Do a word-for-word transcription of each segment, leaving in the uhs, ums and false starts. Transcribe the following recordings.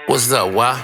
What's up, why?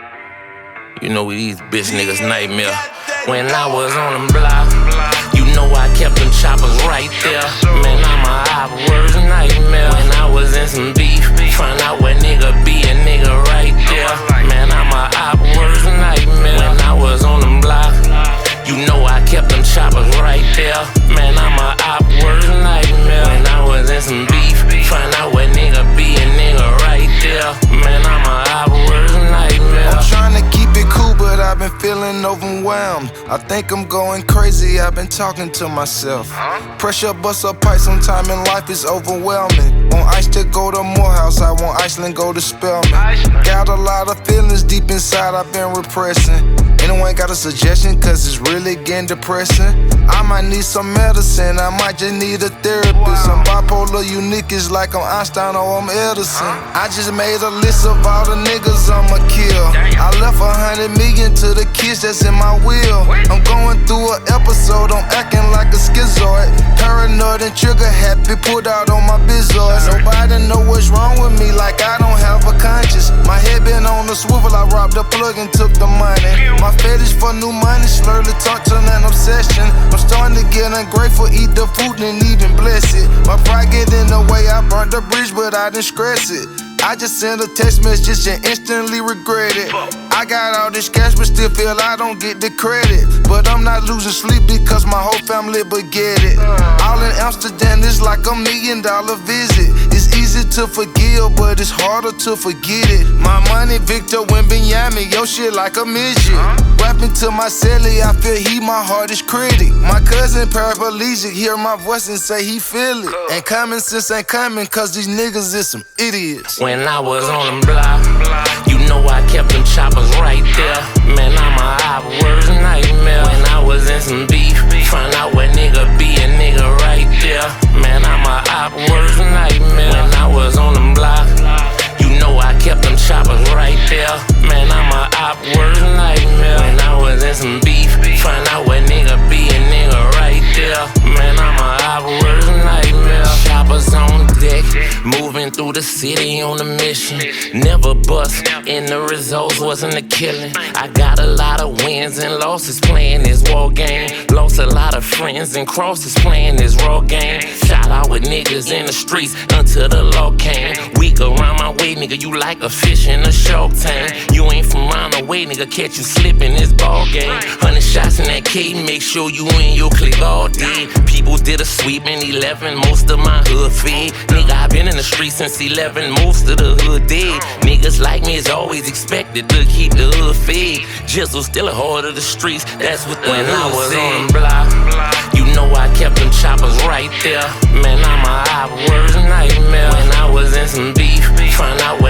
You know we these bitch niggas nightmare. When I was on them block, you know I kept them choppers right there. Man, I'm a op worst nightmare. When I was in some beef, find out where nigga be a nigga right there. Man, I'm a op worst nightmare. When I was on them block, you know I kept them choppers right there. Man, I'm a op worst nightmare. When I was in some beef, find out where nigga be a nigga right there. Man, I'm a op worst nightmare. I'm trying to keep it cool, but I've been feeling overwhelmed. I think I'm going crazy, I've been talking to myself. Pressure busts up pipe, sometime in life is overwhelming. Want ice to go to Morehouse, I want Iceland go to Spelman. Got a lot of feelings deep inside I've been repressing. Anyone got a suggestion, cause it's really getting depressing? I might need some medicine, I might just need a therapist. I'm bipolar, unique, it's like I'm Einstein or I'm Edison. I just made a list of all the niggas I'ma kill. I left a hundred million to the kids that's in my will. I'm going through an episode, I'm acting like a schizoid. Paranoid and trigger happy, put out on my bizoids. Nobody know what's wrong with me, like I don't have a conscience. My head been on the swivel, I robbed the plug and took the money. My fetish for new money, slowly turned to an obsession. I'm starting to get ungrateful, eat the food and even bless it. My pride get in the way, I burnt the bridge but I didn't stress it. I just sent a text message and instantly regret it. I got all this cash but still feel I don't get the credit. But I'm not losing sleep because my whole family but get it. All in Amsterdam is like a million dollar visit. It's easy to forgive but it's harder to forget it. My money Victor Wembanyama, yo shit like a midget. Rapping to my celly, I feel he my hardest critic. My cousin paraplegic, hear my voice and say he feel it. And common sense ain't coming cause these niggas is some idiots. When I was on them block, you know I kept them choppers right there. Man, I'm a op worst nightmare. When I was in some beef, find out where nigga be a nigga right there. Man, I'm a op worst nightmare. When I was on them block, you know I kept them choppers right there. Man, I'm a op worst nightmare. When I was in some beef, find out where nigga be a nigga right there. Man, I'm a op worst nightmare. Choppers on deck, moving through the city on a mission. Never bust, and the results wasn't a killing. I got a lot of wins and losses playing this war game. Lost a lot of friends and crosses playing this raw game. Shot out with niggas in the streets until the law came. Weak around my way, nigga, you like a fish in a shark tank. You ain't from round the way, nigga, catch you slipping this ball game. Hundred shots in that K, make sure you in your clique all day. People did a sweep in eleven, most of my hood fed. Nigga, I been in the streets since eleven, most of the hood dead. Niggas like me is always expected to keep the hood fed. Jizzle still a heart of the streets, that's what the when hood I was said. On the block, you know I kept them choppers right there. Man, I'm a op worst nightmare. When I was in some beef, find out